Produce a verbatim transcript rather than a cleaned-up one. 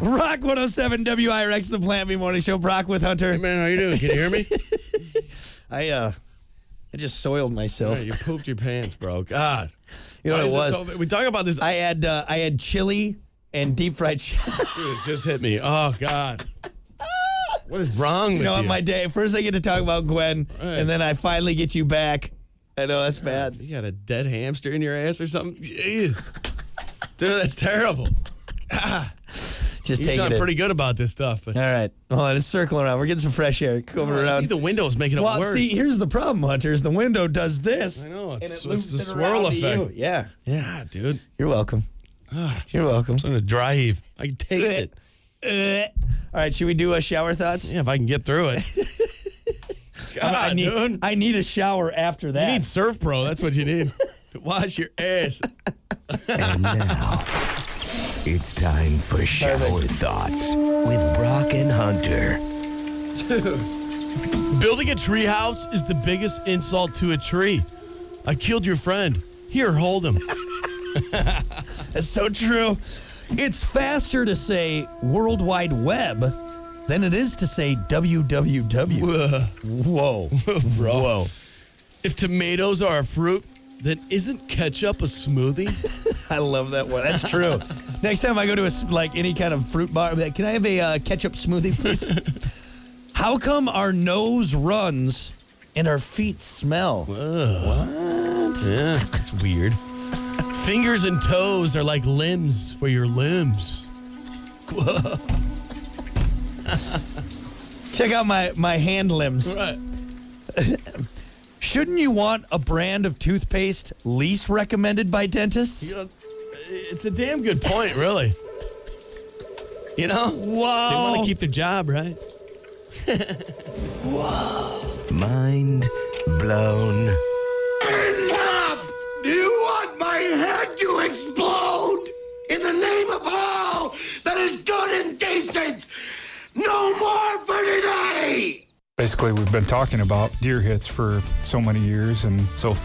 Rock one oh seven W I R X, the Plant B Morning Show. Brock with Hunter. Hey, man, how you doing? Can you hear me? I uh, I just soiled myself. Yeah, you pooped your pants, bro. God. You know Why what it is was? so- we talk about this. I had uh, I had chili and deep fried. Ch- Dude, it just hit me. Oh, God. What is wrong you with know, you? on my day, first I get to talk about Gwen, Right. and then I finally get you back. I know that's bad. You got a dead hamster in your ass or something? Jeez. Dude, that's terrible. Ah, Just you take sound it in. pretty good about this stuff. But All right, hold on, it's circling around. We're getting some fresh air coming I around. think the window's making it Well, worse. see, here's the problem, Hunter. Is the window does this. I know. and It's, it it's the loops it swirl around to effect. you. Yeah, yeah. Yeah, dude. You're welcome. Ah, You're welcome. I'm on a dry heave. I can taste it. Uh, all right, should we do a shower thoughts? Yeah, if I can get through it. God, I need dude. I need a shower after that. You need Surf Pro. That's what you need. Wash your ass. And now, it's time for Shower Thoughts with Brock and Hunter. Building a tree house is the biggest insult to a tree. I killed your friend. Here, hold him. That's so true. It's faster to say World Wide Web than it is to say W W W. Whoa. Bro. Whoa. If tomatoes are a fruit, then isn't ketchup a smoothie? I love that one. That's true. Next time I go to a, s- like any kind of fruit bar, I'll be like, can I have a uh, ketchup smoothie, please? How come our nose runs and our feet smell? What? Yeah, that's weird. Fingers and toes are like limbs for your limbs. Check out my, my hand limbs. Right. Shouldn't you want a brand of toothpaste least recommended by dentists? You know, it's a damn good point, really. You know? They Whoa. want to keep their job, right? Mind blown. Enough! Do you want my head to explode? In the name of all that is good and decent, no more for today! Basically, we've been talking about deer hits for so many years, and so